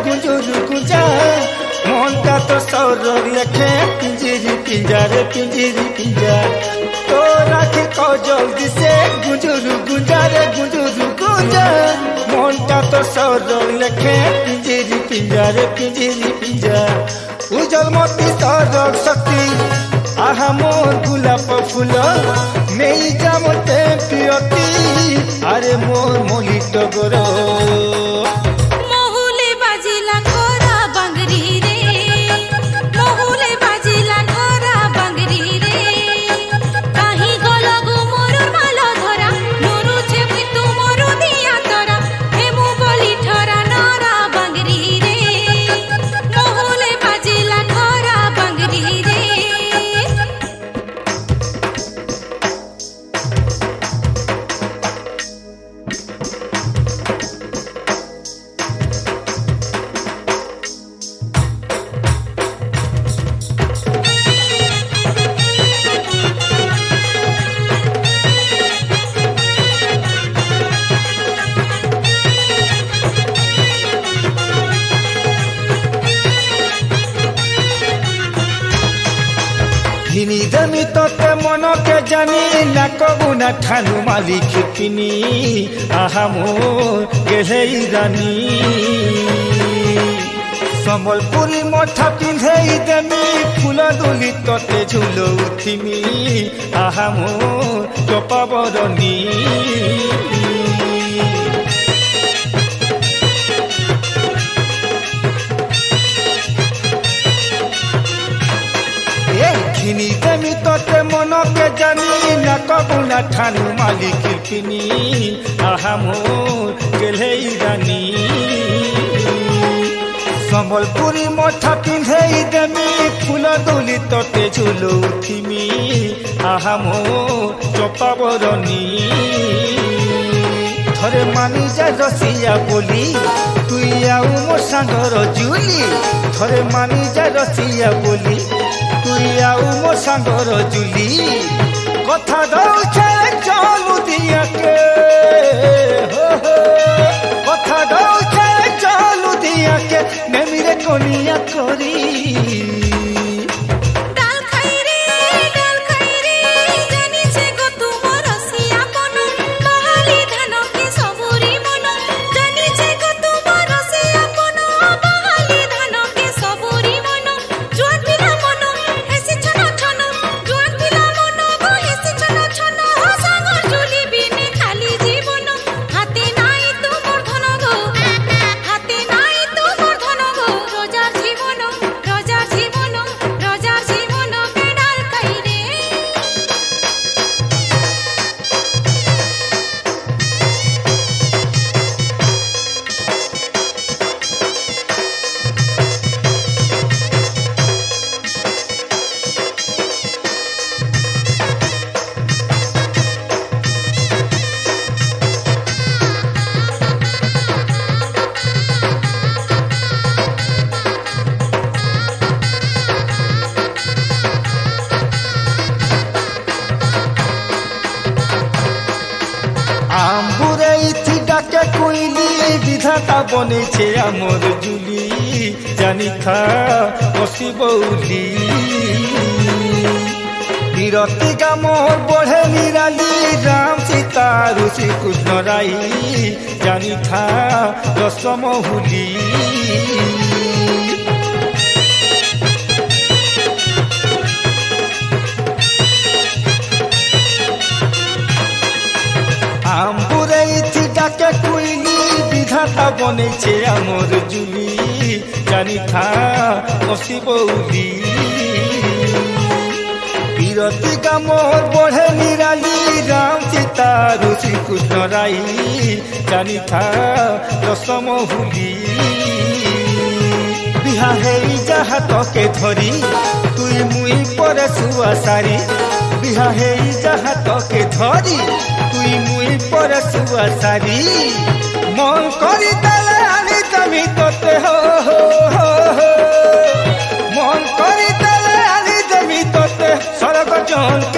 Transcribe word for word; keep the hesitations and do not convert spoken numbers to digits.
गुंजुरु गुंजा मन का तो सौर लेखे पिंजरी पिंजा रे पिंजरी पिंजा तो राखे को जल्दी से गुंजुरु गुंजा रे गुंजुरु गुंजा मन का तो सौर लेखे पिंजरी पिंजा रे पिंजरी पिंजा उजल मोती सौर शक्ति आहा मोर गुलाब फूल मेई जामते पियती अरे मोर मोली टगरो हिनी दमी तोते मनो के जानी ना कबू ना ठानु मालिक पिनी आहा मोर गेहेई रानी सम्बलपुरी मठा पिंधेई देमी फूल दुली तोते झुलो उथिमी आहा मोर टपा बरनी खिनी देमी तोते मनो के जानी ना कबू ना ठानु मालिक पिनी आहा मोर गेलेई रानी सम्बलपुरी मठा पिंधेई देमी फूल दुली तोते झुलो उथिमी आहा मोर चपा बरनी थरे मानी जा रसिया बोली तुई आउ मो सांगर जुली थरे मानी जा रसिया बोली तुई आउ मो सांगर जुली कथा दौछे चलू दिया के हो हो कथा दौछे चलू दिया के नेमिरे कोनिया करी आम्बुरे इथि डाके कोइली विधाता बनेछे आमोर जुली जानी था बसी बौली विरति गा मोर बढ़े निराली राम सीता ऋषि कृष्ण राई जानी था रसमहुली आम्बुरे इथि डाके कोइली विधाता बनेछे आमोर जुली जानी था बसी बौली विरति गा मोर बढ़े निराली राम सीता ऋषि कृष्ण राई जानी था रसमहुली बिहा हेई जाहा तके धरी तुई मुई परे सुआ सारी बिहा हेई जाहा तके धरी तुई मुई परे सुआ सारी मन करी देले आनी तमी तोते हो हो हो मन करी देले आनी तमी तोते सरग जन